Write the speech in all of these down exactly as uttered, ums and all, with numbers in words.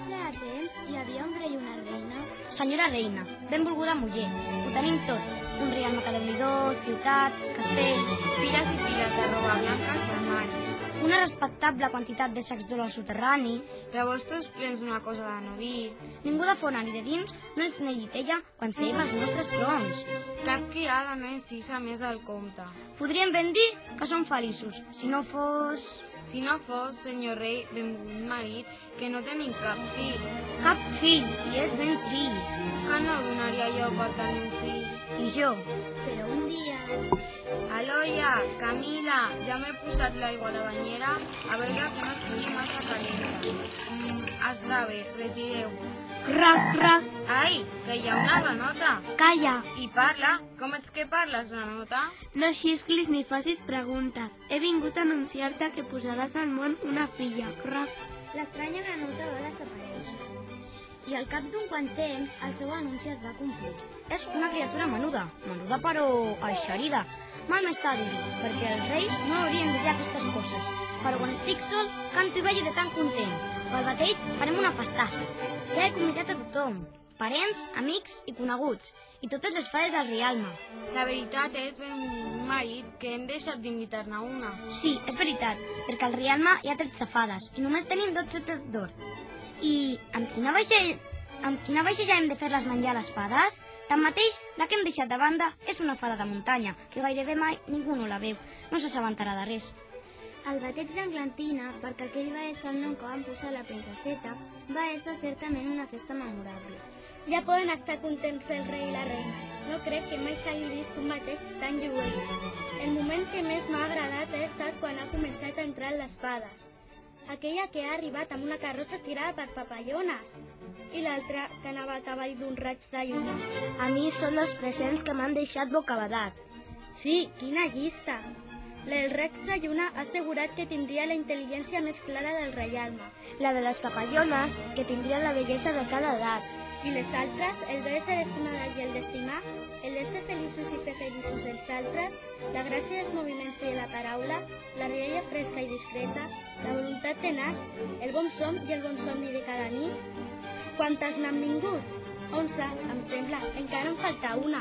a temps hi havia un rei i una reina. Senyora reina, benvolguda muller, ho tenim tot. Un reialme cadernidor, ciutats, castells, piles i piles de roba blanca als armaris, una respectable quantitat de sacs d'or al soterrani, rebostos plens d'una cosa de no dir, ningú de fora ni de dins no ens neguitella quan seiem als nostres trons. cap criada no encisa més del compte. Podríem ben dir que som feliços, si no fos... Si no fos, senyor rei, benvolgut marit, que no tenim cap fill. Cap fill, i és ben trist. Que no donaria jo per tenir un fill. I jo? Però un dia... Aloia, Camila, ja m'he posat l'aigua a la banyera, a veure que no sigui massa calenta. Mm, està bé, retireu-vos. Crac, crac. Ai, que hi ha una granota. Calla. I parla. Com ets que parles, granota? No xisclis ni facis preguntes. He vingut a anunciar-te que posaràs al món una filla. Crac. L'estranya granota va desaparèixer. I al cap d'un quant temps, el seu anunci es va complir. És una criatura menuda, menuda però eixerida. Mal m'està a dir, perquè els reis no haurien de dir aquestes coses. Però quan estic sol, canto i ballo de tan content. Pel batell farem una festassa. Ja he convidat a tothom, parents, amics i coneguts, i totes les fades del Rialme. La veritat és, benvolgut marit, que hem deixat d'invitar-ne una. Sí, és veritat, perquè al Rialme hi ha tretze fades i només tenim dotze pes d'or. I amb quina vaixell, amb quina vaixell hem de fer-les menjar les fades? Tanmateix, la que hem deixat de banda és una fada de muntanya, que gairebé mai ningú no la veu, no s'assabentarà de res. El bateig d'Englantina, perquè aquell va ser el nom que van posar la princeseta, va ser certament una festa memorable. Ja poden estar contents el rei i la reina. No crec que mai s'hagi vist un bateig tan lluent. El moment que més m'ha agradat ha estat quan ha començat a entrar les fades. Aquella que ha arribat amb una carrossa tirada per papallones i l'altra que anava a cavall d'un raig de lluna. A mi són els presents que m'han deixat bocabadat. Sí, quina llista! El raig de lluna ha assegurat que tindria la intel·ligència més clara del reialme. La de les papallones, que tindrien la bellesa de cada edat. I les altres, el de ser estimada i el d'estimar, el de ser feliços i fer feliços els altres, la gràcia dels moviments i de la paraula, la rialla fresca i discreta, la voluntat tenaç, el bon som i el bon somni de cada nit. Quantes n'han vingut? Onze, em sembla. Encara en falta una.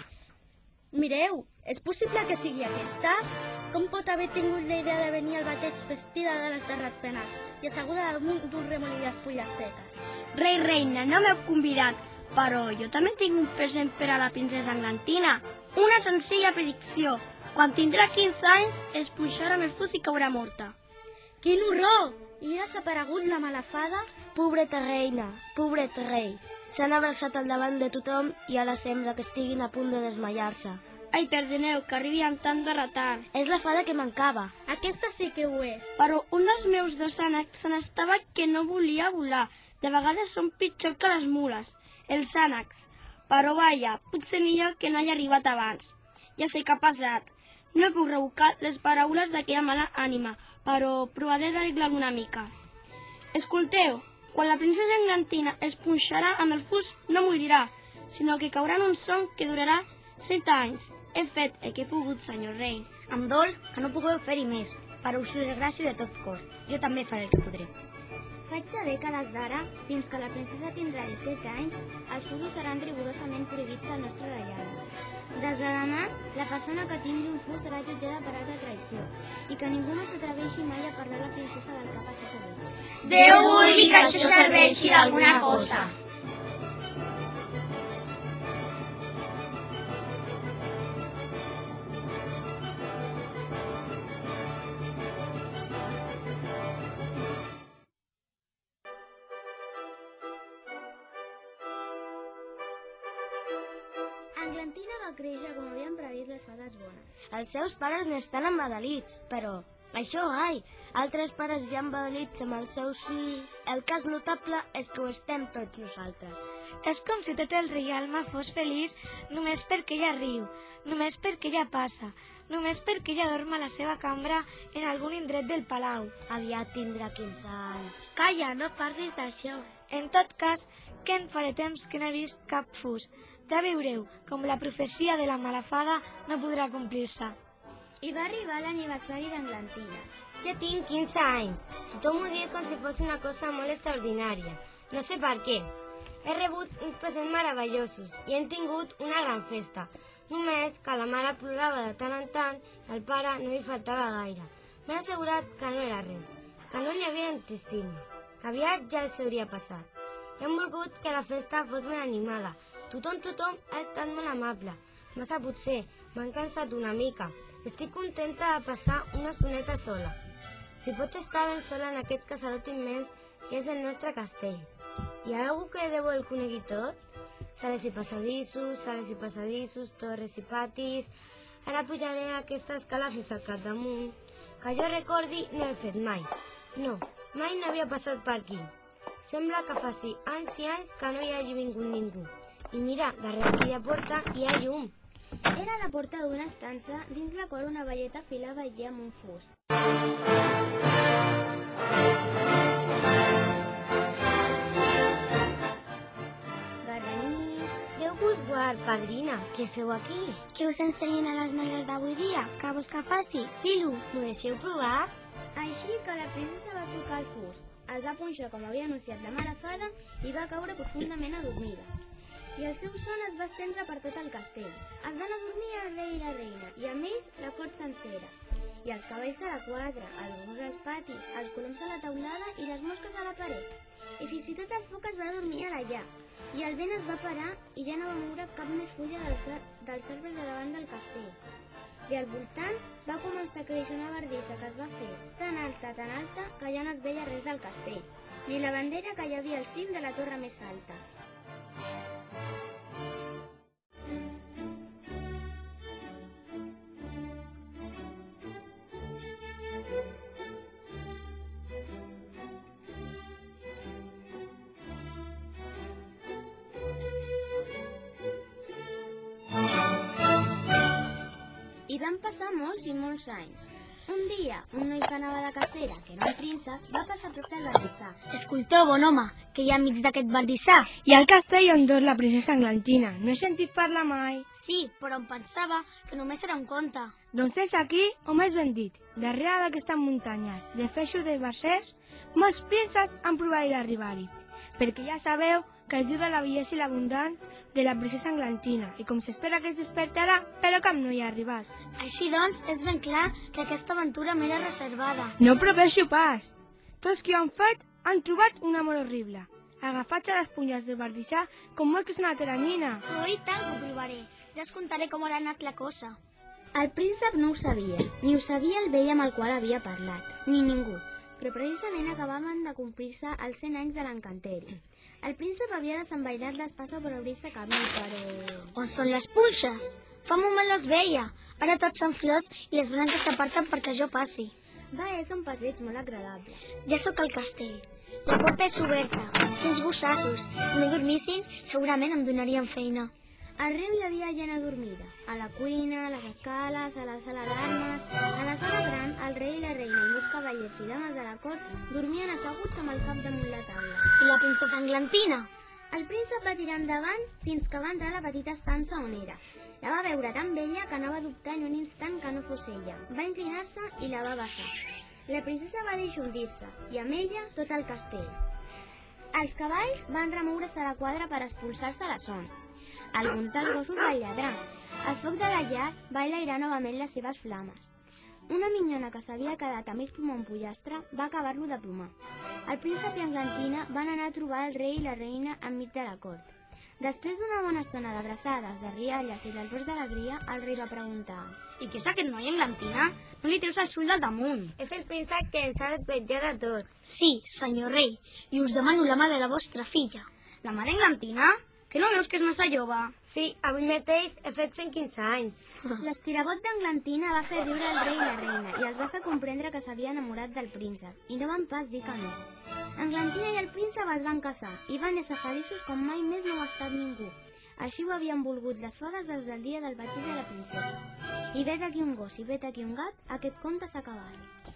Mireu, és possible que sigui aquesta? Com pot haver tingut la idea de venir al bateig vestida de les de ratpenats i asseguda damunt d'un remolí de fulles seques? Rei, reina, no m'heu convidat, però jo també tinc un present per a la princesa Englantina. Una senzilla predicció. Quan tindrà quinze anys, es pujarà amb el fus i caurà morta. Quin horror! I ha desaparegut la mala fada? Pobreta reina, pobret rei. S'han abraçat al davant de tothom i ara sembla que estiguin a punt de desmaiar-se. Ai, perdoneu, que arribi amb tant de retard. És la fada que mancava. Aquesta sí que ho és. Però un dels meus dos ànecs se n'estava que no volia volar. De vegades són pitjor que les mules, els ànecs. Però vaja, potser millor que no hagi arribat abans. Ja sé què ha passat. No puc revocar les paraules d'aquella mala ànima, però provaré d'arreglar una mica. Escolteu, quan la princesa Englantina es punxarà amb el fus no morirà, sinó que caurà en un son que durarà set anys. He fet el que he pogut, senyor rei. Em dol que no pugueu fer-hi més, però us ho agraeixo de tot cor. Jo també faré el que podré. Faig saber que des d'ara, fins que la princesa tindrà disset anys, els usos seran rigorosament prohibits al nostre reialme. Des de demà, la persona que tingui un fus serà jutjada per alta traïció i que ningú no s'atreveixi mai a parlar a la princesa del que ha passat avui. Déu vulgui que això serveixi d'alguna cosa. Englantina va créixer com havien previst les fades bones. Els seus pares n'estan embadalits, però això, ai, altres pares ja embadalits amb els seus fills. El cas notable és que ho estem tots nosaltres. És com si tot el reialme fos feliç només perquè ella riu, només perquè ella passa, només perquè ella dorm a la seva cambra en algun indret del palau. Aviat tindrà quinze anys. Calla, no parlis d'això. En tot cas, que en faré temps que no he vist cap fus. Ja veureu com la profecia de la malafada no podrà complir-se. I va arribar l'aniversari d'Englantina. Ja tinc quinze anys. Tothom ho diu com si fos una cosa molt extraordinària. No sé per què. He rebut uns presents meravellosos i hem tingut una gran festa. Només que la mare plorava de tant en tant i al pare no li faltava gaire. M'han assegurat que no era res, que no n'hi havia d'entristir-me, que aviat ja els hauria passat. I han volgut que la festa fos ben animada. Tothom, tothom ha estat molt amable. Massa potser, m'han cansat una mica. Estic contenta de passar una estoneta sola. Si pot estar ben sola en aquest casalot immens que és el nostre castell. Hi ha algú que de bo el conegui tot? Sales i passadissos, sales i passadissos, torres i patis... Ara pujaré aquesta escala fins al capdamunt. Que jo recordi no he fet mai. No, mai n'havia passat per aquí. Sembla que faci anys i anys que no hi hagi vingut ningú. I mira, darrere aquella porta hi ha llum. Era la porta d'una estança dins la qual una velleta filava allí amb un fust. Garraní, Déu vos guard, padrina, què feu aquí? Què us ensenyen a les noies d'avui dia? Què vols que faci? Filo. M'ho deixeu provar? Així que la princesa va tocar el fust, el va punxar com havia anunciat la mare fada i va caure profundament adormida. I el seu son es va estendre per tot el castell. Es van adormir el rei i la reina, i amb ells la cort sencera. I els cavalls a la quadra, els gos als patis, els coloms a la teulada i les mosques a la paret. I fins i tot el foc es va dormir a la llar. I el vent es va parar i ja no va moure cap més fulla dels, dels arbres de davant del castell. I al voltant va començar a créixer una bardissa que es va fer tan alta, tan alta, que ja no es veia res del castell, ni la bandera que hi havia al cim de la torre més alta. I van passar molts i molts anys. Un dia, un noi que anava de cacera, que era un príncep, va passar a prop del bardissar. Escolteu, bon home, que hi ha amics d'aquest bardissar. Hi ha el castell on dor la princesa Englantina. No he sentit parlar mai. Sí, però em pensava que només era un conte. Doncs és aquí, o més ben dit, darrere d'aquestes muntanyes de feixos de bacers, molts prínceps han provat d'arribar-hi, perquè ja sabeu que es diu de la bellesa i l'abundància de la princesa Englantina, i com s'espera que es despertarà, però cap no hi ha arribat. Així doncs, és ben clar que aquesta aventura m'era reservada. No proveixo pas. Tots qui ho han fet han trobat un amor horrible, agafats a les punyaes del bardissar com molt que és una teranyina. Però i tant ho provaré. Ja us contaré com ha anat la cosa. El príncep no ho sabia, ni ho sabia el vell amb el qual havia parlat, ni ningú, però precisament acabaven de complir-se els cent anys de l'encanteri. El príncep havia desenvairat l'espasa per obrir-se camí, però... On són les punxes? Fa un moment les veia. Ara tots són flors i les branques s'aparten perquè jo passi. Va ésser un passeig molt agradable. Ja sóc al castell. La porta és oberta. Quins gossassos. Si no dormissin, segurament em donarien feina. Al riu hi havia gent adormida. A la cuina, a les escales, a la sala d'armes... A la sala gran, el rei i la reina i molts cavallers i dames de la cort dormien asseguts amb el cap damunt la taula. I la princesa Englantina? El príncep va tirar endavant fins que va entrar a la petita estança on era. La va veure tan bella que no va dubtar en un instant que no fos ella. Va inclinar-se i la va besar. La princesa va deixondir-se, i amb ella tot el castell. Els cavalls van remoure's a la quadra per expulsar-se la son. Alguns dels gossos van lladrar. El foc de la llar va enlairar novament les seves flames. Una minyona que s'havia quedat a més plomar un pollastre va acabar-lo de plomar. El príncep i Englantina van anar a trobar el rei i la reina enmig de la cort. Després d'una bona estona d'abraçades, de rialles i d'albors d'alegria, el rei va preguntar: I què és aquest noi, Englantina? No li treus el sul del damunt. És el príncep que ens ha d'esvetjar a tots. Sí, senyor rei, i us demano la mà de la vostra filla. La mare Englantina? Que no veus que és massa jove? Sí, avui mateix he fet cent quinze anys. L'estirabot d'Englantina va fer riure el rei i la reina i els va fer comprendre que s'havia enamorat del príncep, i no van pas dir que no. Englantina i el príncep es van casar i van ésser feliços com mai més no ho ha estat ningú. Així ho havien volgut les fades des del dia del batís de la princesa. I vet aquí un gos i vet aquí un gat, aquest conte s'ha acabat.